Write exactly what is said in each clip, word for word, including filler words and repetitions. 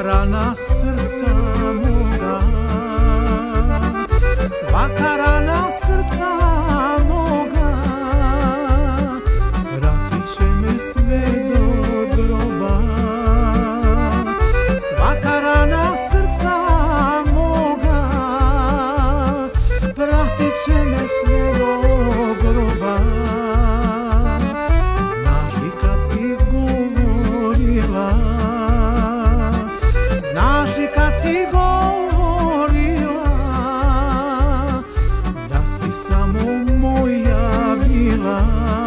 svaka rana srca moga, svaka rana srca moga, pratit će me sve do groba. Svaka rana srca moga, pratit će me sve do groba. Znaš li kad si govorila, znaš li kad si govorila, da si samo moja bila.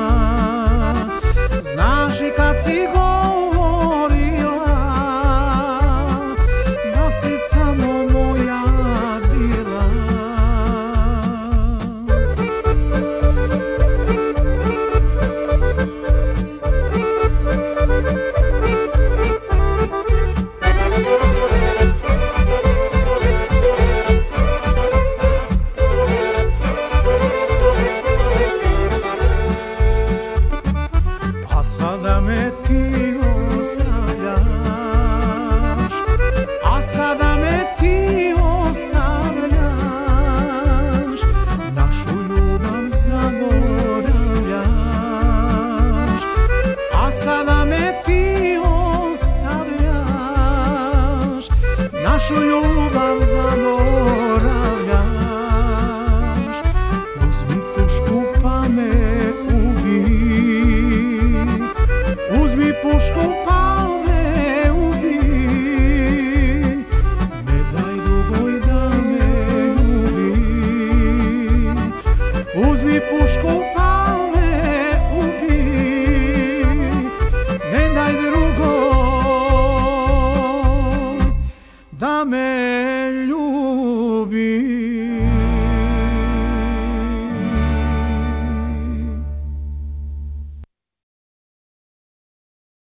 Znaš li kad si govorila, da si samo moja bila. A sada me ti ostavljaš, a sada me ti ostavljaš, našu ljubav zaboravljaš. A sada me ti ostavljaš, našu ljubav zaboravljaš. Uzmi pušku pa me ubij, uzmi pušku pa me ubij, ne daj drugoj da me ljubi. Uzmi pušku pa me ubij, ne daj drugoj da me ljubi.